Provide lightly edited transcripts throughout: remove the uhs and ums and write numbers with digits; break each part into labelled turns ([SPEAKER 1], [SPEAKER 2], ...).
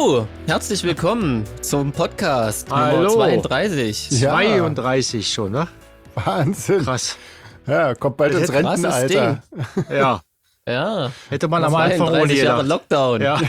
[SPEAKER 1] So, herzlich willkommen zum Podcast
[SPEAKER 2] Hallo.
[SPEAKER 1] Nummer 32.
[SPEAKER 2] Ja. 32 schon, ne?
[SPEAKER 3] Wahnsinn.
[SPEAKER 2] Krass.
[SPEAKER 3] Ja, kommt bald ins Rentenalter.
[SPEAKER 2] Ja.
[SPEAKER 1] Ja.
[SPEAKER 2] Hätte man am Anfang ohne
[SPEAKER 1] 32 Jahre
[SPEAKER 2] gedacht.
[SPEAKER 1] Lockdown.
[SPEAKER 2] Ja.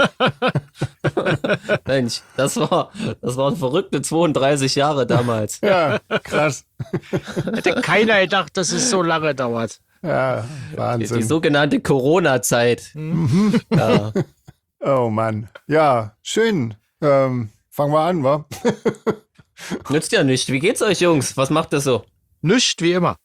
[SPEAKER 1] Mensch, das waren verrückte 32 Jahre damals.
[SPEAKER 3] Ja, krass.
[SPEAKER 2] Hätte keiner gedacht, dass es so lange dauert.
[SPEAKER 3] Ja,
[SPEAKER 1] Die
[SPEAKER 3] Wahnsinn.
[SPEAKER 1] sogenannte Corona-Zeit. Ja.
[SPEAKER 3] Oh Mann. Ja, schön. Fangen wir an, wa?
[SPEAKER 1] Nützt ja nicht. Wie geht's euch, Jungs? Was macht ihr so?
[SPEAKER 2] Nicht wie immer.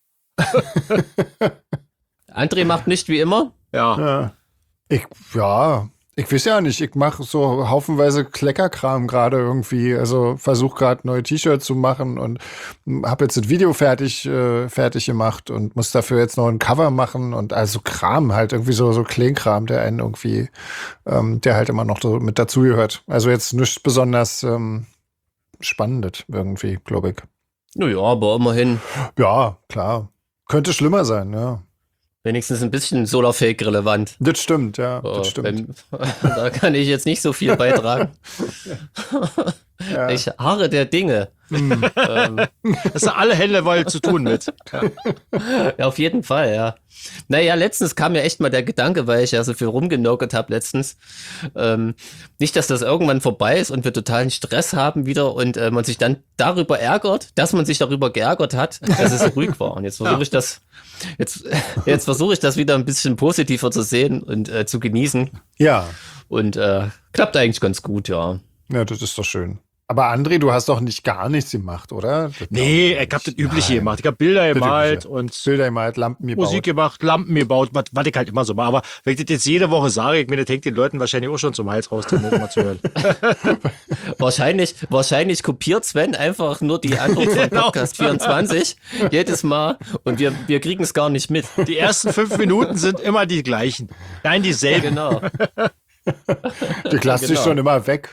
[SPEAKER 1] André macht nicht wie immer.
[SPEAKER 2] Ja.
[SPEAKER 3] Ich weiß ja nicht. Ich mache so haufenweise Kleckerkram gerade irgendwie. Also versuche gerade neue T-Shirts zu machen und habe jetzt das Video fertig gemacht und muss dafür jetzt noch ein Cover machen und also Kram halt irgendwie so Kleinkram, der einen irgendwie, der halt immer noch so mit dazugehört. Also jetzt nichts besonders Spannendes irgendwie, glaube ich.
[SPEAKER 1] Naja, aber immerhin
[SPEAKER 3] Ja, klar. Könnte schlimmer sein, ja.
[SPEAKER 1] wenigstens ein bisschen Solarfake-relevant.
[SPEAKER 3] Das stimmt, ja.
[SPEAKER 1] Oh,
[SPEAKER 3] Das stimmt.
[SPEAKER 1] Da kann ich jetzt nicht so viel beitragen.
[SPEAKER 3] Ja.
[SPEAKER 1] Ich harre der Dinge.
[SPEAKER 2] Das sind alle Hände voll zu tun mit.
[SPEAKER 1] Ja, auf jeden Fall, ja. Naja, letztens kam mir echt mal der Gedanke, weil ich ja so viel rumgenörgelt habe letztens, nicht, dass das irgendwann vorbei ist und wir totalen Stress haben wieder und man sich dann darüber ärgert, dass man sich darüber geärgert hat, dass es so ruhig war. Und jetzt versuche ich das, jetzt versuche ich das wieder ein bisschen positiver zu sehen und zu genießen.
[SPEAKER 3] Ja.
[SPEAKER 1] Und klappt eigentlich ganz gut, ja.
[SPEAKER 3] Ja, das ist doch schön. Aber André, du hast doch nicht gar nichts gemacht, oder?
[SPEAKER 2] Nee, ich hab das Übliche gemacht. Ich hab Bilder gemalt
[SPEAKER 3] Übliche.
[SPEAKER 2] und
[SPEAKER 3] Bilder gemalt, Lampen gebaut.
[SPEAKER 2] Musik gemacht, Lampen gebaut, was ich halt immer so mache. Aber wenn ich das jetzt jede Woche sage, ich mir, das hängt den Leuten wahrscheinlich auch schon zum Hals raus, das mal zu hören.
[SPEAKER 1] Wahrscheinlich kopiert Sven einfach nur die Antwort von
[SPEAKER 2] Genau.
[SPEAKER 1] Podcast 24 jedes Mal und wir kriegen es gar nicht mit.
[SPEAKER 2] Die ersten 5 Minuten sind immer die gleichen. Nein, dieselben.
[SPEAKER 1] Genau.
[SPEAKER 3] Du lass dich
[SPEAKER 1] Genau.
[SPEAKER 3] schon immer weg.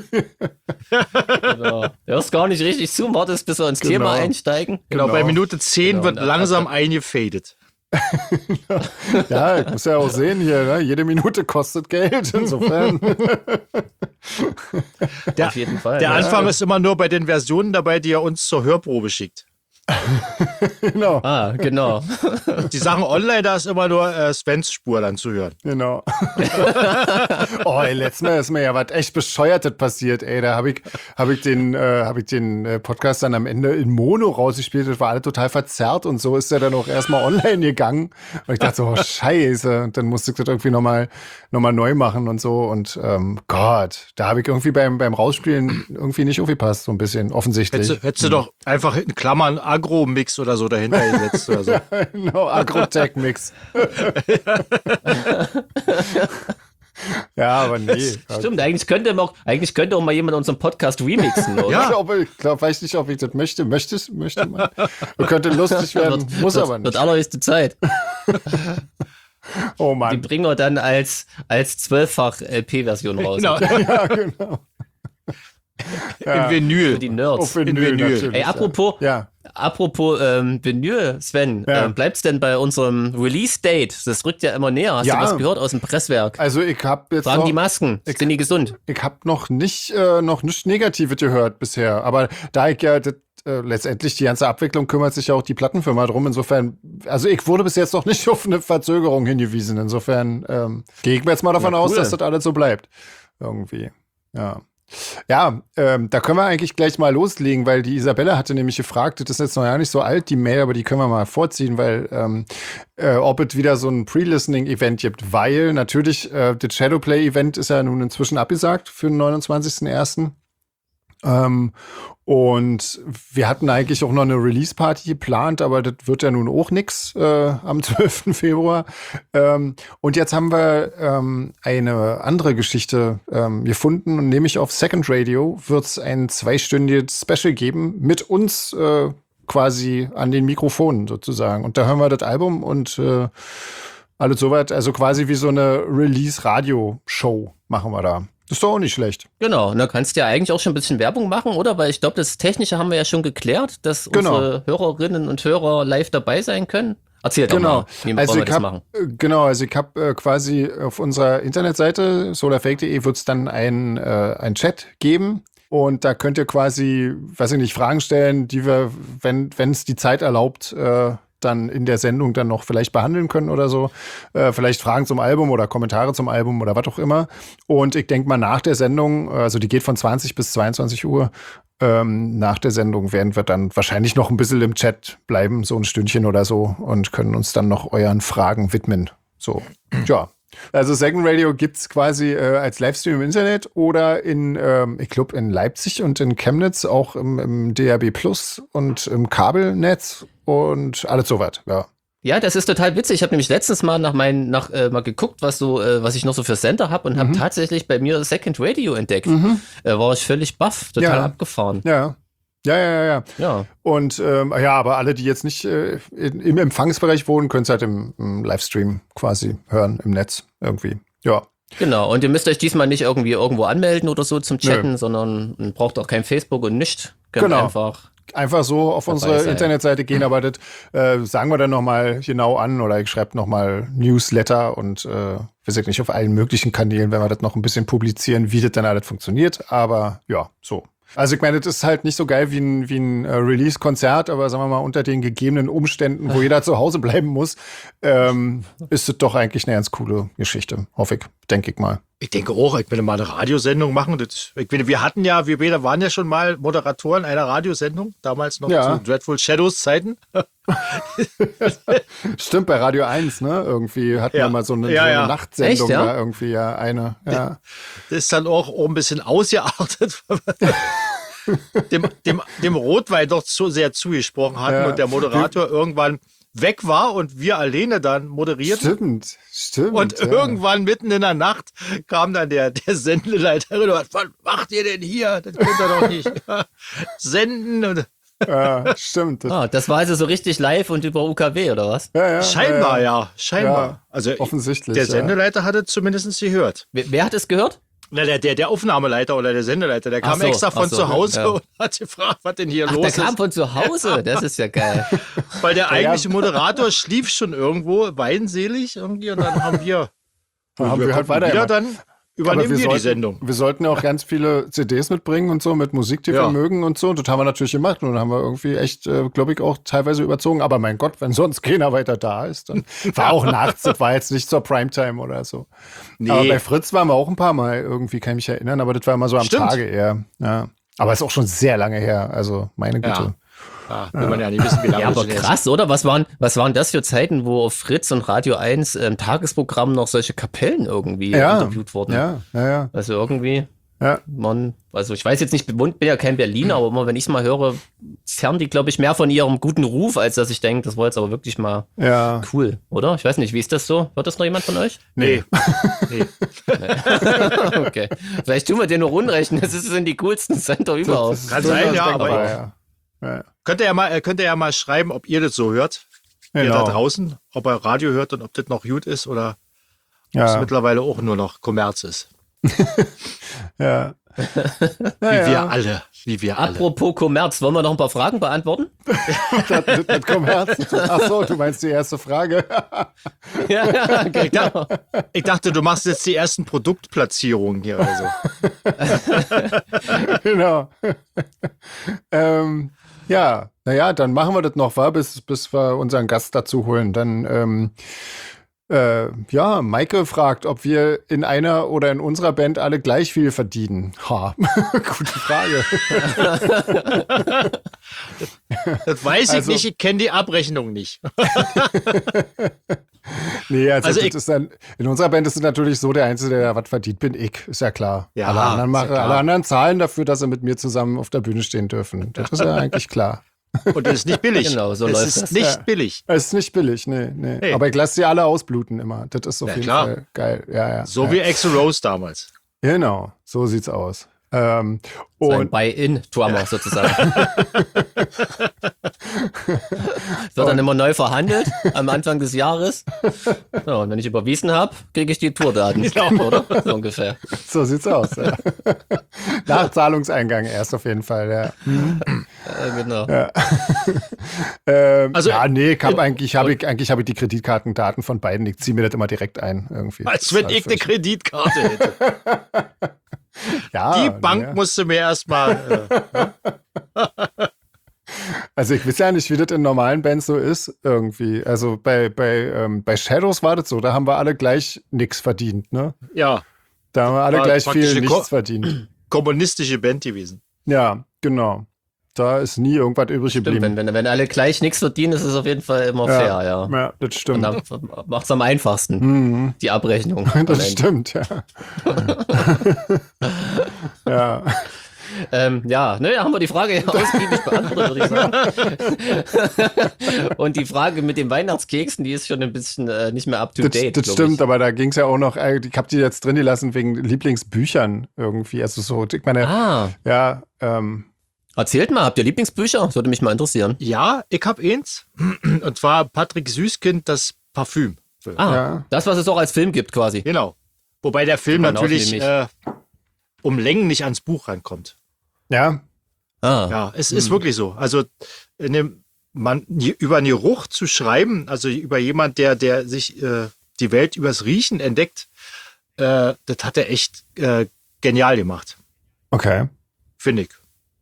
[SPEAKER 1] Genau. Hörst gar nicht richtig zu, wartest, bis wir ins
[SPEAKER 3] Genau.
[SPEAKER 1] Thema einsteigen.
[SPEAKER 2] Genau, bei Minute 10
[SPEAKER 1] Genau.
[SPEAKER 2] wird langsam eingefadet.
[SPEAKER 3] Ja, ich muss ja auch sehen hier, ne? Jede Minute kostet Geld. Insofern.
[SPEAKER 2] Der,
[SPEAKER 1] Auf jeden Fall.
[SPEAKER 2] der
[SPEAKER 1] ja.
[SPEAKER 2] Anfang ist immer nur bei den Versionen dabei, die er uns zur Hörprobe schickt.
[SPEAKER 3] Genau,
[SPEAKER 1] Ah, genau.
[SPEAKER 3] Genau.
[SPEAKER 2] Die Sachen online, da ist immer nur Svens Spur dann zu hören.
[SPEAKER 3] genau. Oh, ey, letztes Mal ist mir ja was echt Bescheuertes passiert, ey. Da hab ich den Podcast dann am Ende in Mono rausgespielt. Das war alle total verzerrt und so ist der dann auch erstmal online gegangen. Und ich dachte so, oh, scheiße. Und dann musste ich das irgendwie nochmal neu machen und so. Und Gott, da habe ich irgendwie beim Rausspielen irgendwie nicht aufgepasst, so ein bisschen, offensichtlich.
[SPEAKER 2] Hättest du doch einfach in Klammern Agro-Mix oder so dahinter gesetzt oder so.
[SPEAKER 3] Genau, Agrotech-Mix. Ja, aber nee.
[SPEAKER 1] Stimmt, eigentlich könnte auch mal jemand unseren Podcast remixen, oder?
[SPEAKER 2] Ja.
[SPEAKER 3] Ich glaube, weiß nicht, ob ich das möchte. Möchte man? Könnte lustig werden, muss aber
[SPEAKER 1] Wird
[SPEAKER 3] nicht.
[SPEAKER 1] allerhöchste Zeit.
[SPEAKER 3] Oh
[SPEAKER 1] Die
[SPEAKER 3] Mann.
[SPEAKER 1] bringen wir dann als 12-fach LP-Version raus.
[SPEAKER 2] Genau.
[SPEAKER 3] Ja, genau.
[SPEAKER 2] In Vinyl.
[SPEAKER 1] Für die Nerds.
[SPEAKER 3] Auf Vinyl,
[SPEAKER 2] Vinyl.
[SPEAKER 3] natürlich,
[SPEAKER 1] Ey, apropos
[SPEAKER 3] Ja.
[SPEAKER 1] Vinyl, Sven,
[SPEAKER 3] Ja.
[SPEAKER 1] bleibt's denn bei unserem Release-Date? Das rückt ja immer näher. Hast
[SPEAKER 3] Ja.
[SPEAKER 1] du was gehört aus dem Presswerk?
[SPEAKER 3] Also ich habe jetzt
[SPEAKER 1] Tragen die
[SPEAKER 3] noch,
[SPEAKER 1] Masken? Sind die gesund?
[SPEAKER 3] ich habe noch nichts Negatives gehört bisher. Aber da ich ja letztendlich die ganze Abwicklung kümmert sich ja auch die Plattenfirma drum. Insofern, also ich wurde bis jetzt noch nicht auf eine Verzögerung hingewiesen. Insofern gehe ich mir jetzt mal davon aus,
[SPEAKER 1] cool.
[SPEAKER 3] dass das alles so bleibt. Irgendwie. Ja. Ja, da können wir eigentlich gleich mal loslegen, weil die Isabelle hatte nämlich gefragt, das ist jetzt noch ja nicht so alt, die Mail, aber die können wir mal vorziehen, weil ob es wieder so ein Pre-Listening-Event gibt, weil natürlich das Shadowplay-Event ist ja nun inzwischen abgesagt für den 29.01. Und wir hatten eigentlich auch noch eine Release-Party geplant, aber das wird ja nun auch nix am 12. Februar. Und jetzt haben wir eine andere Geschichte gefunden, und nämlich auf Second Radio wird es ein 2-stündiges Special geben mit uns quasi an den Mikrofonen sozusagen. Und da hören wir das Album und alles soweit, also quasi wie so eine Release-Radio-Show machen wir da. Das ist doch auch nicht schlecht.
[SPEAKER 1] Genau, und da kannst du ja eigentlich auch schon ein bisschen Werbung machen, oder? Weil ich glaube, das Technische haben wir ja schon geklärt, dass
[SPEAKER 3] Genau.
[SPEAKER 1] unsere Hörerinnen und Hörer live dabei sein können. Erzähl doch mal, wie wollen wir das machen?
[SPEAKER 3] Also ich habe quasi auf unserer Internetseite solarfake.de wird es dann ein Chat geben. Und da könnt ihr quasi, weiß ich nicht, Fragen stellen, die wir, wenn es die Zeit erlaubt, dann in der Sendung dann noch vielleicht behandeln können oder so. Vielleicht Fragen zum Album oder Kommentare zum Album oder was auch immer. Und ich denke mal nach der Sendung, also die geht von 20 bis 22 Uhr, nach der Sendung werden wir dann wahrscheinlich noch ein bisschen im Chat bleiben, so ein Stündchen oder so, und können uns dann noch euren Fragen widmen. So, ja. Also Second Radio gibt's quasi als Livestream im Internet oder ich glaube in Leipzig und in Chemnitz auch im DAB Plus und im Kabelnetz und alles so was, ja.
[SPEAKER 1] Ja, das ist total witzig. Ich habe nämlich letztens mal mal geguckt, was ich noch so für Sender habe und habe tatsächlich bei mir Second Radio entdeckt. War ich völlig baff, total abgefahren.
[SPEAKER 3] Ja. Ja. Und aber alle, die jetzt nicht im Empfangsbereich wohnen, können es halt im Livestream quasi hören, im Netz irgendwie. Ja.
[SPEAKER 1] Genau, und ihr müsst euch diesmal nicht irgendwie irgendwo anmelden oder so zum Chatten, sondern braucht auch kein Facebook und nichts. Könnt
[SPEAKER 3] einfach so auf unsere Internetseite gehen, aber das sagen wir dann nochmal genau an oder ich schreibe nochmal Newsletter und weiß ich nicht, auf allen möglichen Kanälen, wenn wir das noch ein bisschen publizieren, wie das dann alles funktioniert, aber ja, so. Also ich meine, das ist halt nicht so geil wie ein Release-Konzert, aber sagen wir mal, unter den gegebenen Umständen, wo jeder zu Hause bleiben muss, ist es doch eigentlich eine ganz coole Geschichte, hoffe ich, denke ich mal.
[SPEAKER 2] Ich denke auch, ich will mal eine Radiosendung machen. Wir beide waren ja schon mal Moderatoren einer Radiosendung, damals noch zu Dreadful Shadows Zeiten.
[SPEAKER 3] Stimmt, bei Radio 1, ne? Irgendwie hatten wir mal so eine Nachtsendung. Echt, da irgendwie, eine. Ja.
[SPEAKER 2] Das ist dann auch ein bisschen ausgeartet, dem Rotwein doch so sehr zugesprochen hatten und der Moderator irgendwann weg war und wir alleine dann moderierten.
[SPEAKER 3] Stimmt.
[SPEAKER 2] Und irgendwann mitten in der Nacht kam dann der Sendeleiterin und hat, was macht ihr denn hier? Das könnt ihr doch nicht senden. Und
[SPEAKER 3] ja, stimmt.
[SPEAKER 1] Das war also so richtig live und über UKW, oder was?
[SPEAKER 2] Ja, scheinbar.
[SPEAKER 3] Ja,
[SPEAKER 2] also
[SPEAKER 3] offensichtlich.
[SPEAKER 2] Der Sendeleiter hat es zumindest gehört.
[SPEAKER 1] Wer hat es gehört?
[SPEAKER 2] Na, der Aufnahmeleiter oder der Sendeleiter, der kam extra von zu Hause und hat gefragt, was denn hier los ist.
[SPEAKER 1] Der kam von zu Hause, das ist ja geil.
[SPEAKER 2] Weil der eigentliche Moderator schlief schon irgendwo, weinselig irgendwie, und dann haben wir
[SPEAKER 3] halt weiter.
[SPEAKER 2] Dann übernehmen wir die Sendung.
[SPEAKER 3] Wir sollten ja auch ganz viele CDs mitbringen und so, mit Musik, die wir mögen und so. Das haben wir natürlich gemacht und dann haben wir irgendwie echt, glaube ich, auch teilweise überzogen. Aber mein Gott, wenn sonst keiner weiter da ist, dann war auch nachts, das war jetzt nicht zur Primetime oder so. Nee. Aber bei Fritz waren wir auch ein paar Mal irgendwie, kann ich mich erinnern, aber das war immer so am Tage eher. Ja. Aber ist auch schon sehr lange her, also meine Güte.
[SPEAKER 2] Will man ja nicht wissen, wie lange.
[SPEAKER 1] Ja, aber krass, oder? Was waren das für Zeiten, wo auf Fritz und Radio 1 im Tagesprogramm noch solche Kapellen irgendwie interviewt wurden?
[SPEAKER 3] Ja.
[SPEAKER 1] Also irgendwie, also ich weiß jetzt nicht, bin ja kein Berliner, aber immer, wenn ich es mal höre, zerren die, glaube ich, mehr von ihrem guten Ruf, als dass ich denke, das war jetzt aber wirklich mal cool, oder? Ich weiß nicht, wie ist das so? Hört das noch jemand von euch?
[SPEAKER 2] Nee.
[SPEAKER 1] Okay. Vielleicht tun wir dir nur unrecht, das sind die coolsten Sender überhaupt.
[SPEAKER 2] Kann sein, aber Könnt ihr ja mal schreiben, ob ihr das so hört. Ihr da draußen, ob ihr Radio hört und ob das noch gut ist oder ob es mittlerweile auch nur noch Kommerz ist.
[SPEAKER 3] Ja.
[SPEAKER 2] Wie wir alle.
[SPEAKER 1] Apropos Kommerz, wollen wir noch ein paar Fragen beantworten?
[SPEAKER 3] mit Kommerz? Ach so, du meinst die erste Frage.
[SPEAKER 1] Ja, genau.
[SPEAKER 2] Ich dachte, du machst jetzt die ersten Produktplatzierungen hier oder so.
[SPEAKER 3] Genau. Dann machen wir das noch, bis wir unseren Gast dazu holen. Dann, Maike fragt, ob wir in einer oder in unserer Band alle gleich viel verdienen. Gute Frage.
[SPEAKER 2] Das weiß ich nicht, ich kenne die Abrechnung nicht.
[SPEAKER 3] Nee, also das ist dann, in unserer Band ist es natürlich so, der Einzige, der was verdient, bin ich, ist ja klar. Ja, alle anderen zahlen dafür, dass sie mit mir zusammen auf der Bühne stehen dürfen. Das ist ja eigentlich klar.
[SPEAKER 2] Und das ist nicht billig.
[SPEAKER 1] Genau, so läuft
[SPEAKER 2] es. Es ist nicht billig.
[SPEAKER 3] Es ist nicht billig, nee. Hey. Aber ich lasse sie alle ausbluten immer. Das ist auf jeden Fall geil. Ja.
[SPEAKER 2] So wie Axl Rose damals.
[SPEAKER 3] Genau, so sieht's aus.
[SPEAKER 1] Sein Buy-in-Drummer sozusagen. Wird dann immer neu verhandelt am Anfang des Jahres. Ja, und wenn ich überwiesen habe, kriege ich die Tourdaten. Genau. Oder? So ungefähr.
[SPEAKER 3] So sieht's aus. Ja. Nach Zahlungseingang erst auf jeden Fall, ja.
[SPEAKER 1] Genau.
[SPEAKER 3] Ja. Eigentlich habe ich die Kreditkartendaten von beiden. Ich ziehe mir das immer direkt ein. Irgendwie.
[SPEAKER 2] Als wenn ich eine Kreditkarte hätte.
[SPEAKER 3] Ja,
[SPEAKER 2] die Bank musste mir erstmal.
[SPEAKER 3] Also ich weiß ja nicht, wie das in normalen Bands so ist irgendwie. Also bei Shadows war das so, da haben wir alle gleich nichts verdient, ne?
[SPEAKER 2] Ja.
[SPEAKER 3] Da haben wir alle gleich viel nichts verdient.
[SPEAKER 2] Kommunistische Band gewesen.
[SPEAKER 3] Ja, genau. Da ist nie irgendwas übrig geblieben.
[SPEAKER 1] Wenn alle gleich nichts verdienen, ist es auf jeden Fall immer fair, ja.
[SPEAKER 3] Ja, das stimmt.
[SPEAKER 1] Und dann macht es am einfachsten, die Abrechnung.
[SPEAKER 3] Das stimmt, ja. Ja.
[SPEAKER 1] Haben wir die Frage ausgiebig beantwortet, würde ich sagen. Und die Frage mit den Weihnachtskeksen, die ist schon ein bisschen nicht mehr up to date.
[SPEAKER 3] Das stimmt, aber da ging es ja auch noch, ich habe die jetzt drin gelassen wegen Lieblingsbüchern irgendwie. Also so, ich meine,
[SPEAKER 1] erzählt mal, habt ihr Lieblingsbücher? Das würde mich mal interessieren.
[SPEAKER 2] Ja, ich habe eins. Und zwar Patrick Süßkind, das Parfüm.
[SPEAKER 1] Das, was es auch als Film gibt quasi.
[SPEAKER 2] Genau. Wobei der Film natürlich um Längen nicht ans Buch rankommt.
[SPEAKER 3] Ja.
[SPEAKER 2] Ja, es ist wirklich so. Also über einen Geruch zu schreiben, also über jemand, der sich die Welt übers Riechen entdeckt, das hat er echt genial gemacht.
[SPEAKER 3] Okay.
[SPEAKER 2] Finde ich.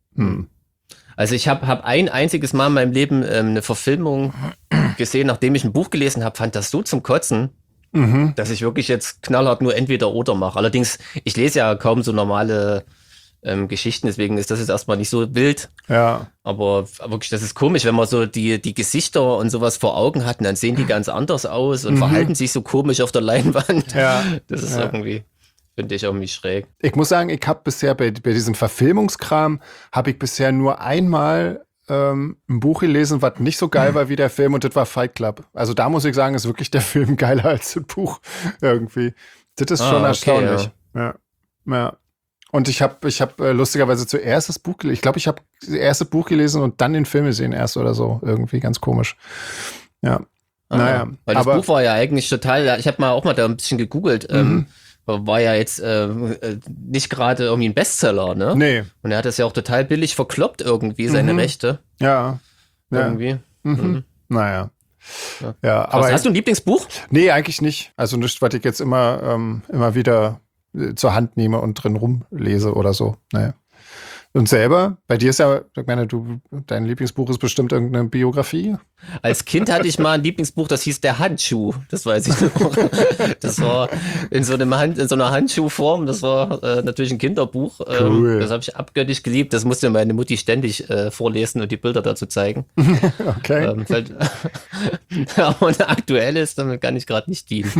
[SPEAKER 1] Also ich hab ein einziges Mal in meinem Leben eine Verfilmung gesehen, nachdem ich ein Buch gelesen habe, fand das so zum Kotzen, dass ich wirklich jetzt knallhart nur entweder oder mache. Allerdings, ich lese ja kaum so normale Geschichten, deswegen ist das jetzt erstmal nicht so wild.
[SPEAKER 3] Ja.
[SPEAKER 1] Aber wirklich, das ist komisch, wenn man so die Gesichter und sowas vor Augen hat, und dann sehen die ganz anders aus und verhalten sich so komisch auf der Leinwand.
[SPEAKER 3] Ja.
[SPEAKER 1] Das ist irgendwie... Finde ich irgendwie schräg.
[SPEAKER 3] Ich muss sagen, ich habe bisher bei diesem Verfilmungskram, habe ich bisher nur einmal ein Buch gelesen, was nicht so geil war wie der Film, und das war Fight Club. Also da muss ich sagen, ist wirklich der Film geiler als das Buch irgendwie. Das ist schon erstaunlich. Ja. Und ich habe lustigerweise zuerst das Buch gelesen. Ich glaube, ich habe das erste Buch gelesen und dann den Film gesehen erst oder so. Irgendwie ganz komisch. Ja. Naja.
[SPEAKER 1] Weil das Buch war ja eigentlich total, ich habe auch mal da ein bisschen gegoogelt, war ja jetzt nicht gerade irgendwie ein Bestseller, ne?
[SPEAKER 3] Nee.
[SPEAKER 1] Und er hat das ja auch total billig verkloppt irgendwie, seine Rechte.
[SPEAKER 3] Ja.
[SPEAKER 1] Irgendwie.
[SPEAKER 3] Naja.
[SPEAKER 1] Ja, aber hast du ein Lieblingsbuch?
[SPEAKER 3] Nee, eigentlich nicht. Also nichts, was ich jetzt immer wieder zur Hand nehme und drin rumlese oder so. Naja. Und selber? Bei dir ist ja, ich meine, dein Lieblingsbuch ist bestimmt irgendeine Biografie?
[SPEAKER 1] Als Kind hatte ich mal ein Lieblingsbuch, das hieß Der Handschuh. Das weiß ich noch. Das war in so einer Handschuhform. Das war natürlich ein Kinderbuch.
[SPEAKER 3] Cool.
[SPEAKER 1] Das habe ich abgöttisch geliebt. Das musste meine Mutti ständig vorlesen und die Bilder dazu zeigen.
[SPEAKER 3] Okay.
[SPEAKER 1] Aber ein aktuelles, damit kann ich gerade nicht dienen.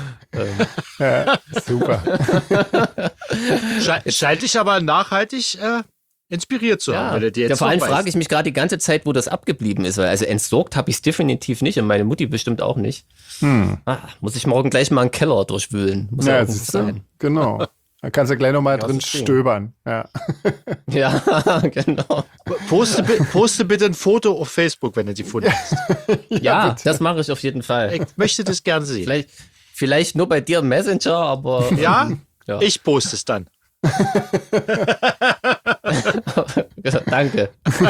[SPEAKER 3] Ja, super.
[SPEAKER 2] Scheint dich aber nachhaltig inspiriert zu haben.
[SPEAKER 1] Vor allem frage ich mich gerade die ganze Zeit, wo das abgeblieben ist. Weil also entsorgt habe ich es definitiv nicht und meine Mutti bestimmt auch nicht. Muss ich morgen gleich mal einen Keller durchwühlen. Muss ja irgendwo sein.
[SPEAKER 3] Genau. Da kannst du gleich nochmal drin stöbern. Ja.
[SPEAKER 1] Ja, genau.
[SPEAKER 2] Poste bitte ein Foto auf Facebook, wenn du die Fotos hast.
[SPEAKER 1] Ja, das mache ich auf jeden Fall.
[SPEAKER 2] Ich möchte das gern sehen.
[SPEAKER 1] Vielleicht nur bei dir im Messenger, aber...
[SPEAKER 2] Ja, ich poste es dann.
[SPEAKER 1] Danke.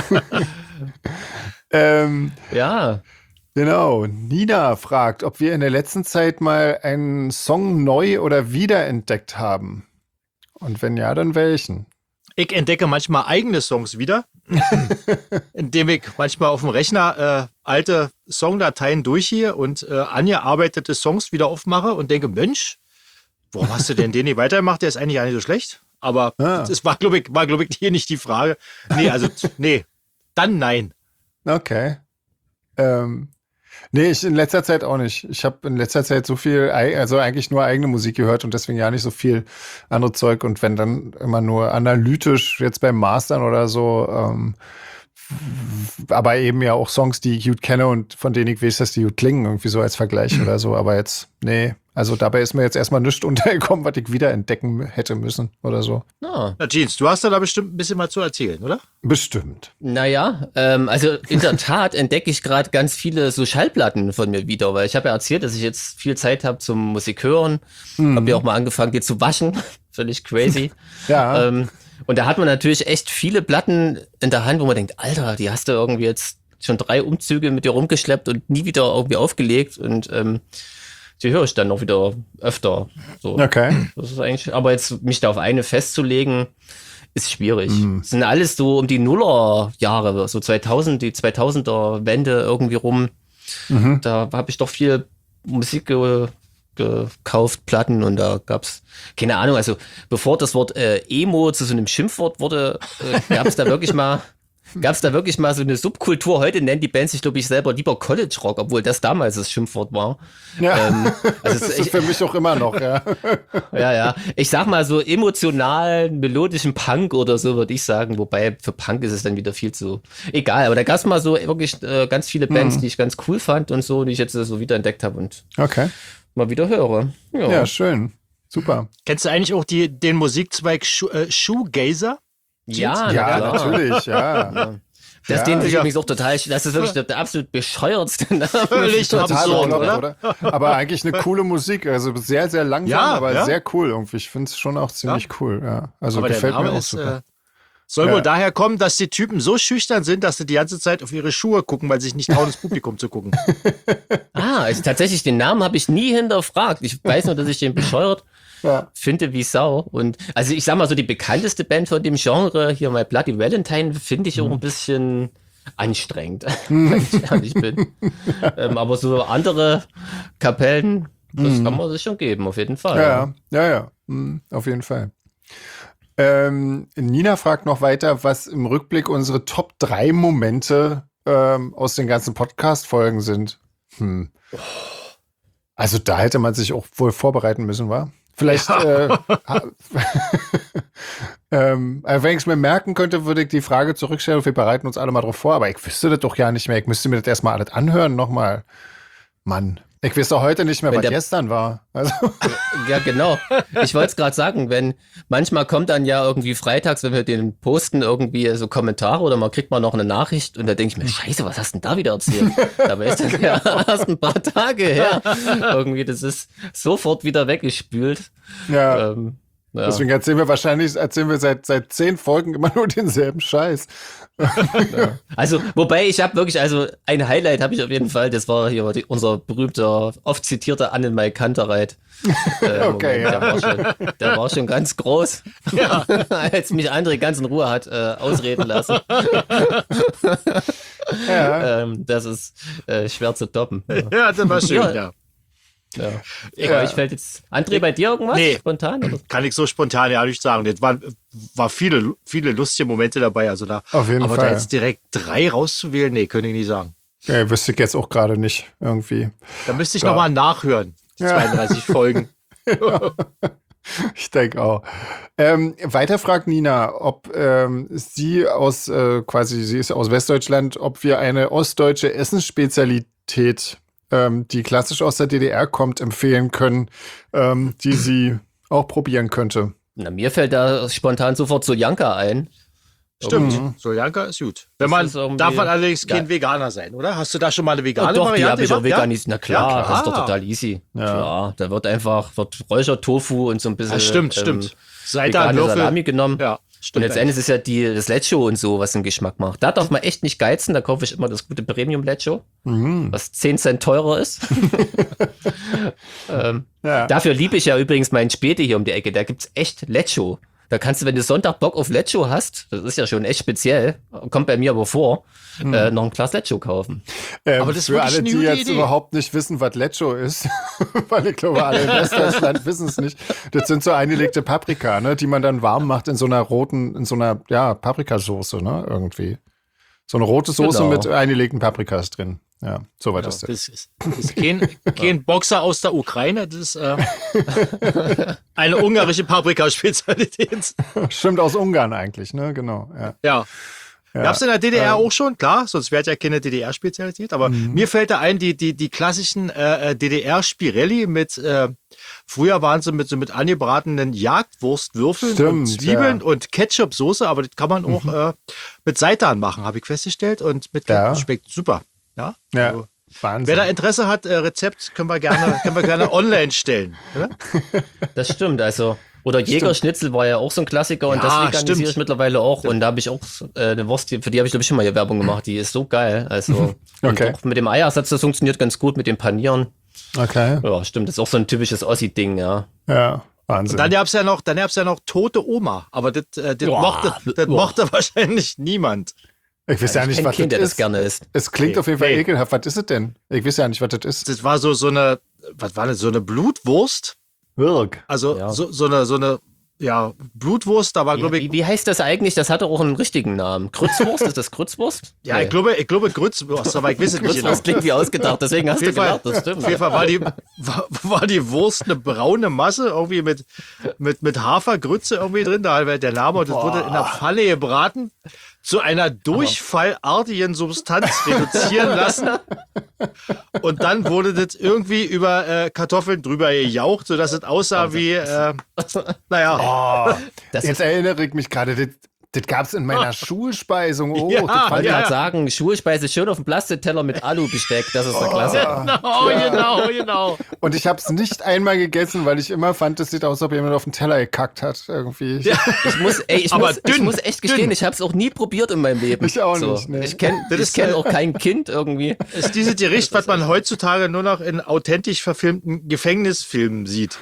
[SPEAKER 3] Ja. Genau. Nina fragt, ob wir in der letzten Zeit mal einen Song neu oder wiederentdeckt haben. Und wenn ja, dann welchen?
[SPEAKER 2] Ich entdecke manchmal eigene Songs wieder, indem ich manchmal auf dem Rechner alte Songdateien durchgehe und angearbeitete Songs wieder aufmache und denke, Mensch, warum hast du denn den nicht weitergemacht? Der ist eigentlich gar nicht so schlecht. Aber das war, glaube ich, hier nicht die Frage. Nee, dann nein.
[SPEAKER 3] Okay. Nee, ich in letzter Zeit auch nicht. Ich habe in letzter Zeit so viel, also eigentlich nur eigene Musik gehört und deswegen ja nicht so viel andere Zeug. Und wenn dann immer nur analytisch, jetzt beim Mastern oder so, aber eben ja auch Songs, die ich gut kenne und von denen ich weiß, dass die gut klingen, irgendwie so als Vergleich oder so. Aber jetzt, nee, Also dabei ist mir jetzt erstmal nichts untergekommen, was ich wiederentdecken hätte müssen oder so.
[SPEAKER 1] Ah.
[SPEAKER 2] Na, Jeans, du hast da bestimmt ein bisschen mal zu erzählen, oder?
[SPEAKER 3] Bestimmt.
[SPEAKER 1] Naja, also in der Tat entdecke ich gerade ganz viele so Schallplatten von mir wieder, weil ich habe ja erzählt, dass ich jetzt viel Zeit habe zum Musik hören. Habe ja auch mal angefangen, die zu waschen. Völlig crazy.
[SPEAKER 3] Ja.
[SPEAKER 1] Und da hat man natürlich echt viele Platten in der Hand, wo man denkt, Alter, die hast du irgendwie jetzt schon 3 Umzüge mit dir rumgeschleppt und nie wieder irgendwie aufgelegt. Und die höre ich dann noch wieder öfter. So.
[SPEAKER 3] Okay.
[SPEAKER 1] Das ist eigentlich, aber jetzt mich da auf eine festzulegen, ist schwierig. Das sind alles so um die Nullerjahre, so 2000, die 2000er Wende irgendwie rum. Da habe ich doch viel Musik gekauft, Platten, und da gab's keine Ahnung, also bevor das Wort Emo zu so einem Schimpfwort wurde, gab's da wirklich mal so eine Subkultur. Heute nennen die Bands sich, glaube ich, selber lieber College Rock, obwohl das damals das Schimpfwort war.
[SPEAKER 3] Ja.
[SPEAKER 1] Also
[SPEAKER 3] Das ist für mich auch immer noch, ja.
[SPEAKER 1] ja. Ich sag mal so emotionalen, melodischen Punk oder so, würde ich sagen. Wobei für Punk ist es dann wieder viel zu egal. Aber da gab's mal so wirklich ganz viele Bands, die ich ganz cool fand und so, die ich jetzt so wiederentdeckt habe und mal wieder höre.
[SPEAKER 3] Ja, schön. Super.
[SPEAKER 2] Kennst du eigentlich auch den Musikzweig Shoegazer?
[SPEAKER 1] Ja,
[SPEAKER 3] Ja,
[SPEAKER 1] klar.
[SPEAKER 3] natürlich, ja.
[SPEAKER 1] Das den sich übrigens auch total, das ist wirklich der absolut bescheuertste Name.
[SPEAKER 2] Völlig
[SPEAKER 3] Total
[SPEAKER 2] absurd,
[SPEAKER 3] bekloppt,
[SPEAKER 2] oder?
[SPEAKER 3] Aber eigentlich eine coole Musik. Also sehr, sehr langsam,
[SPEAKER 2] Ja,
[SPEAKER 3] aber
[SPEAKER 2] ja.
[SPEAKER 3] sehr cool irgendwie. Ich finde es schon auch ziemlich cool, ja. Also
[SPEAKER 2] Aber der
[SPEAKER 3] gefällt mir
[SPEAKER 2] Name
[SPEAKER 3] auch
[SPEAKER 2] ist,
[SPEAKER 3] super.
[SPEAKER 2] soll
[SPEAKER 3] Ja.
[SPEAKER 2] wohl daher kommen, dass die Typen so schüchtern sind, dass sie die ganze Zeit auf ihre Schuhe gucken, weil sie sich nicht trauen, ins Publikum zu gucken.
[SPEAKER 1] Also tatsächlich, den Namen habe ich nie hinterfragt. Ich weiß nur, dass ich den bescheuert finde wie Sau. Und also ich sag mal so, die bekannteste Band von dem Genre, hier My Bloody Valentine, finde ich auch ein bisschen anstrengend, wenn ich ehrlich bin. Aber so andere Kapellen, das kann man sich schon geben, auf jeden Fall.
[SPEAKER 3] Ja. Auf jeden Fall. Nina fragt noch weiter, was im Rückblick unsere Top 3 Momente aus den ganzen Podcast-Folgen sind. Also da hätte man sich auch wohl vorbereiten müssen, wa? Vielleicht, wenn ich es mir merken könnte, würde ich die Frage zurückstellen, wir bereiten uns alle mal drauf vor, aber ich wüsste das doch ja nicht mehr. Ich müsste mir das erstmal alles anhören nochmal. Mann, ich weiß doch heute nicht mehr, was gestern war. Also.
[SPEAKER 1] Ja, genau. Ich wollte es gerade sagen, wenn manchmal kommt dann ja irgendwie freitags, wenn wir den posten, irgendwie so Kommentare oder man kriegt mal noch eine Nachricht und da denke ich mir, scheiße, was hast du denn da wieder erzählt? Dabei ist das ja erst ein paar Tage her. Irgendwie, das ist sofort wieder weggespült.
[SPEAKER 3] Ja.
[SPEAKER 1] Ja.
[SPEAKER 3] Deswegen erzählen wir seit 10 Folgen immer nur denselben Scheiß.
[SPEAKER 1] Ja. Also, wobei ich habe wirklich, also ein Highlight habe ich auf jeden Fall, das war hier unser berühmter, oft zitierter Annemarie Kantereit.
[SPEAKER 3] Okay,
[SPEAKER 1] der war schon ganz groß, als mich André ganz in Ruhe hat ausreden lassen. Das ist schwer zu toppen.
[SPEAKER 2] Ja, das war schön, ja.
[SPEAKER 1] Ja. Ich fällt jetzt. André, bei dir irgendwas?
[SPEAKER 2] Nee.
[SPEAKER 1] Spontan? Oder?
[SPEAKER 2] Kann ich so spontan ja nicht sagen. Das war viele lustige Momente dabei. Also da,
[SPEAKER 3] auf jeden
[SPEAKER 2] aber
[SPEAKER 3] Fall.
[SPEAKER 2] da jetzt direkt 3 rauszuwählen, nee, könnte ich nicht sagen.
[SPEAKER 3] Ja, wüsste ich jetzt auch gerade nicht irgendwie.
[SPEAKER 2] Da müsste ich nochmal nachhören. Die 32 Folgen.
[SPEAKER 3] Ich denke auch. Weiter fragt Nina, ob sie sie ist aus Westdeutschland, ob wir eine ostdeutsche Essensspezialität, die klassisch aus der DDR kommt, empfehlen können, die sie auch probieren könnte.
[SPEAKER 1] Na, mir fällt da spontan sofort Soljanka ein.
[SPEAKER 2] Stimmt, Soljanka ist gut. Darf man allerdings kein Veganer sein, oder? Hast du da schon mal eine vegane
[SPEAKER 1] Doch, die
[SPEAKER 2] Variante
[SPEAKER 1] habe ich auch veganis. Na klar,
[SPEAKER 2] Ja, klar.
[SPEAKER 1] das ist doch total easy. Ja. Klar, da wird Räuchertofu und so ein bisschen
[SPEAKER 2] Stimmt.
[SPEAKER 1] vegane Salami genommen.
[SPEAKER 2] Ja,
[SPEAKER 1] Und
[SPEAKER 2] stimmt.
[SPEAKER 1] letztendlich ist ja das Lecho und so, was den Geschmack macht. Da darf man echt nicht geizen, da kaufe ich immer das gute Premium Lecho, was 10 Cent teurer ist. Dafür liebe ich ja übrigens meinen Späti hier um die Ecke, da gibt's echt Lecho. Da kannst du, wenn du Sonntag Bock auf Lecho hast, das ist ja schon echt speziell, kommt bei mir aber vor, noch ein Glas Lecho kaufen.
[SPEAKER 2] Aber das ist
[SPEAKER 3] für alle,
[SPEAKER 2] wirklich
[SPEAKER 3] die
[SPEAKER 2] eine gute
[SPEAKER 3] jetzt
[SPEAKER 2] Idee.
[SPEAKER 3] überhaupt nicht wissen, was Lecho ist, weil ich glaube, alle in Westdeutschland wissen es nicht. Das sind so eingelegte Paprika, ne, die man dann warm macht in so einer Paprikasauce, ne, irgendwie. So eine rote Soße mit eingelegten Paprikas drin. Ja, soweit ist das.
[SPEAKER 2] Das ist kein Boxer aus der Ukraine, das ist eine ungarische Paprikaspezialität.
[SPEAKER 3] Stimmt, aus Ungarn eigentlich, ne, genau. Ja.
[SPEAKER 2] Gab es in der DDR auch schon, klar, sonst wäre ja keine DDR-Spezialität, aber mir fällt da ein, die klassischen DDR-Spirelli mit, früher waren sie mit angebratenen Jagdwurstwürfeln und Zwiebeln und Ketchup-Soße, aber das kann man auch mit Seitan machen, habe ich festgestellt, und mit Ketchup schmeckt super. Ja, also,
[SPEAKER 3] Wahnsinn.
[SPEAKER 2] wer da Interesse hat, Rezept können wir gerne online stellen. Oder?
[SPEAKER 1] Das stimmt, also. Oder Jägerschnitzel war ja auch so ein Klassiker und das veganisiere ich mittlerweile auch. Und da habe ich auch eine Wurst, für die habe ich glaube ich schon mal hier Werbung gemacht. Die ist so geil. Also und auch mit dem Eiersatz, das funktioniert ganz gut mit dem Panieren.
[SPEAKER 3] Okay.
[SPEAKER 1] Ja, stimmt, das ist auch so ein typisches Ossi-Ding, ja.
[SPEAKER 3] Ja, Wahnsinn.
[SPEAKER 2] Und dann gab's ja noch tote Oma, aber das mochte wahrscheinlich niemand.
[SPEAKER 3] Ich weiß ja nicht, was
[SPEAKER 1] Kind,
[SPEAKER 3] das
[SPEAKER 1] der
[SPEAKER 3] ist.
[SPEAKER 1] Das gerne isst.
[SPEAKER 3] Es klingt auf jeden Fall ekelhaft. Was ist es denn? Ich weiß ja nicht, was das ist.
[SPEAKER 2] Das war so eine Blutwurst.
[SPEAKER 3] Wirk.
[SPEAKER 2] Also so eine Blutwurst, da war, glaube ich.
[SPEAKER 1] Wie heißt das eigentlich? Das hatte auch einen richtigen Namen. Grützwurst? Ist das Grützwurst?
[SPEAKER 2] Ja, nee. ich glaube Grützwurst, aber ich weiß es nicht genau.
[SPEAKER 1] Das klingt wie ausgedacht, deswegen hast du gelacht, das stimmt.
[SPEAKER 2] Auf jeden Fall war die Wurst eine braune Masse, irgendwie mit Hafergrütze irgendwie drin, da war der Name, und das wurde in der Pfanne gebraten, zu einer durchfallartigen Substanz reduzieren lassen. Und dann wurde das irgendwie über Kartoffeln drüber gejaucht, sodass es aussah wie,
[SPEAKER 3] Jetzt erinnere ich mich gerade, das gab es in meiner Schulspeisung. Oh,
[SPEAKER 1] ich wollte gerade sagen, Schulspeise schön auf dem Plastikteller mit Alubesteck, das ist der Klassiker.
[SPEAKER 2] Genau.
[SPEAKER 3] Und ich habe es nicht einmal gegessen, weil ich immer fand, es sieht aus, als ob jemand auf den Teller gekackt hat. Irgendwie.
[SPEAKER 1] Ja. Ich muss echt gestehen, ich habe es auch nie probiert in meinem Leben.
[SPEAKER 3] Ich auch nicht. Nee.
[SPEAKER 1] Ich kenn auch kein Kind irgendwie.
[SPEAKER 2] Ist dieses Gericht, was man heutzutage nur noch in authentisch verfilmten Gefängnisfilmen sieht.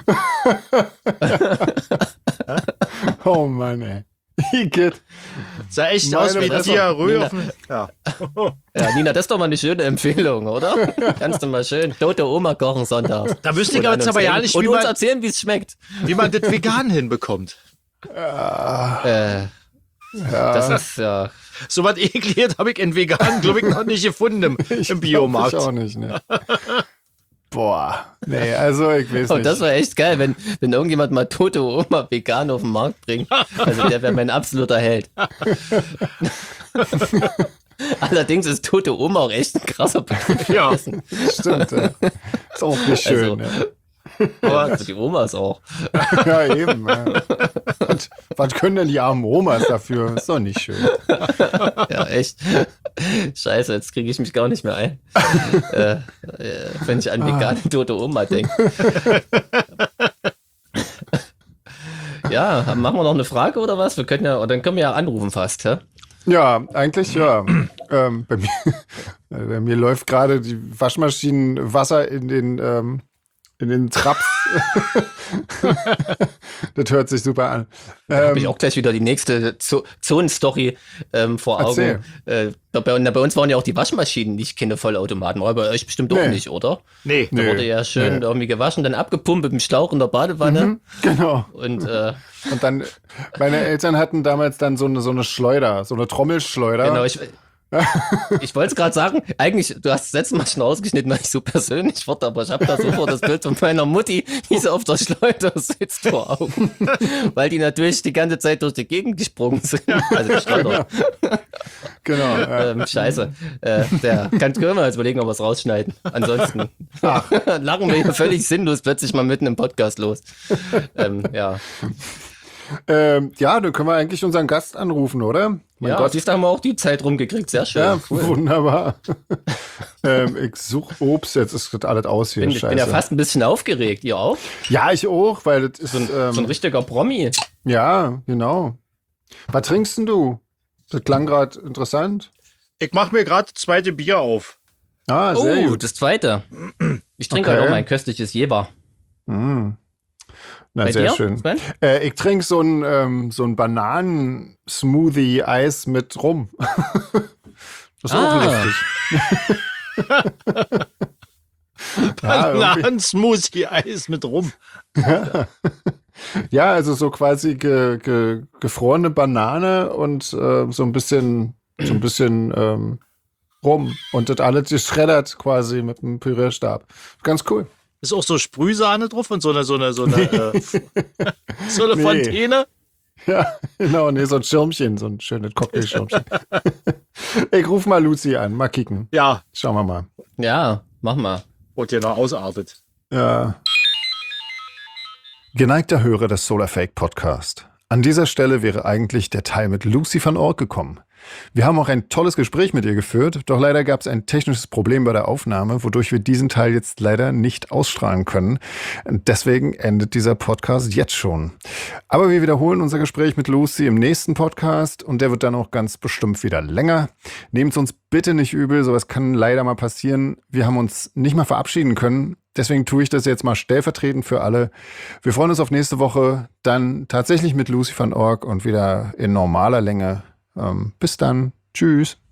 [SPEAKER 3] Oh Mann, ey. Igitt.
[SPEAKER 2] Sah echt aus wie Diarrhoe.
[SPEAKER 1] Ja, Nina, das ist doch mal eine schöne Empfehlung, oder? Kannst du mal schön tote Oma kochen sonntags.
[SPEAKER 2] Da müsste ich jetzt aber ja nicht,
[SPEAKER 1] und uns erzählen, wie es schmeckt.
[SPEAKER 2] Wie man das vegan hinbekommt.
[SPEAKER 1] Das ist ja...
[SPEAKER 2] So was Ekliges habe ich in vegan, glaube ich, noch nicht gefunden im Biomarkt.
[SPEAKER 3] Ich auch nicht, ne. Boah, nee, also ich weiß nicht.
[SPEAKER 1] Das war echt geil, wenn irgendjemand mal tote Oma vegan auf den Markt bringt. Also der wäre mein absoluter Held. Allerdings ist tote Oma auch echt ein krasser Begriff.
[SPEAKER 2] Ja,
[SPEAKER 3] stimmt. Ja. Ist auch nicht schön.
[SPEAKER 1] Aber die Omas auch.
[SPEAKER 3] Ja, eben. Ja. Und was können denn die armen Omas dafür? Ist doch nicht schön.
[SPEAKER 1] Ja, echt. Scheiße, jetzt kriege ich mich gar nicht mehr ein. Wenn ich an vegane tote Oma denke. Ja, machen wir noch eine Frage oder was? Dann können wir ja anrufen fast, hä?
[SPEAKER 3] Ja, eigentlich ja. Bei mir läuft gerade die Waschmaschinenwasser in den Traps. Das hört sich super an.
[SPEAKER 1] Habe ich auch gleich wieder die nächste Zonenstory vor Augen. Bei uns waren ja auch die Waschmaschinen nicht keine Vollautomaten, aber bei euch bestimmt auch nicht, oder?
[SPEAKER 2] Nee.
[SPEAKER 1] Da wurde ja schön irgendwie gewaschen, dann abgepumpt mit dem Schlauch in der Badewanne.
[SPEAKER 3] Genau.
[SPEAKER 1] Und
[SPEAKER 3] dann, meine Eltern hatten damals dann so eine Schleuder, so eine Trommelschleuder.
[SPEAKER 1] Genau, ich wollte es gerade sagen, eigentlich, du hast das letzte Mal schon ausgeschnitten, weil ich so persönlich wurde, aber ich habe da sofort das Bild von meiner Mutti, wie sie auf der Schleuder sitzt vor Augen. Weil die natürlich die ganze Zeit durch die Gegend gesprungen sind. Also die Schleuder.
[SPEAKER 3] Genau. Ja.
[SPEAKER 1] Scheiße. Können wir jetzt überlegen, ob wir es rausschneiden. Ansonsten lachen wir hier völlig sinnlos plötzlich mal mitten im Podcast los. Ja.
[SPEAKER 3] Ja, dann können wir eigentlich unseren Gast anrufen, oder?
[SPEAKER 1] Siehst du, haben wir auch die Zeit rumgekriegt. Sehr schön.
[SPEAKER 3] Ja, cool. Wunderbar. Ich suche Obst, jetzt ist das alles aus hier.
[SPEAKER 1] Ich bin ja fast ein bisschen aufgeregt. Ihr auch?
[SPEAKER 3] Ja, ich auch, weil das ist
[SPEAKER 1] so ein richtiger Promi.
[SPEAKER 3] Ja, genau. Was trinkst denn du? Das klang gerade interessant.
[SPEAKER 2] Ich mache mir gerade das zweite Bier auf.
[SPEAKER 3] Ah, sehr gut.
[SPEAKER 1] Das zweite. Ich trinke halt auch mein köstliches Jever.
[SPEAKER 3] Na,
[SPEAKER 1] bei
[SPEAKER 3] sehr
[SPEAKER 1] dir,
[SPEAKER 3] schön.
[SPEAKER 1] Sven?
[SPEAKER 3] Ich trinke so ein Bananen-Smoothie-Eis mit Rum. Das ist auch lustig.
[SPEAKER 2] Bananen-Smoothie-Eis mit Rum.
[SPEAKER 3] Ja, also so quasi gefrorene Banane und so ein bisschen Rum. Und das alles geschreddert quasi mit einem Pürierstab. Ganz cool.
[SPEAKER 2] Ist auch so Sprühsahne drauf und so eine Fontäne?
[SPEAKER 3] Ja, genau, nee, so ein Schirmchen, so ein schönes Cocktailschirmchen. Ich ruf mal Lucy an, mal kicken.
[SPEAKER 2] Ja,
[SPEAKER 3] Schauen wir mal.
[SPEAKER 1] Ja, mach mal.
[SPEAKER 2] und hier noch ausartet.
[SPEAKER 3] Ja. Geneigter Hörer des Solar Fake Podcast. An dieser Stelle wäre eigentlich der Teil mit Lucy van Ork gekommen. Wir haben auch ein tolles Gespräch mit ihr geführt, doch leider gab es ein technisches Problem bei der Aufnahme, wodurch wir diesen Teil jetzt leider nicht ausstrahlen können. Deswegen endet dieser Podcast jetzt schon. Aber wir wiederholen unser Gespräch mit Lucy im nächsten Podcast und der wird dann auch ganz bestimmt wieder länger. Nehmt uns bitte nicht übel, sowas kann leider mal passieren. Wir haben uns nicht mal verabschieden können. Deswegen tue ich das jetzt mal stellvertretend für alle. Wir freuen uns auf nächste Woche, dann tatsächlich mit Lucy van Ork und wieder in normaler Länge. Bis dann. Tschüss.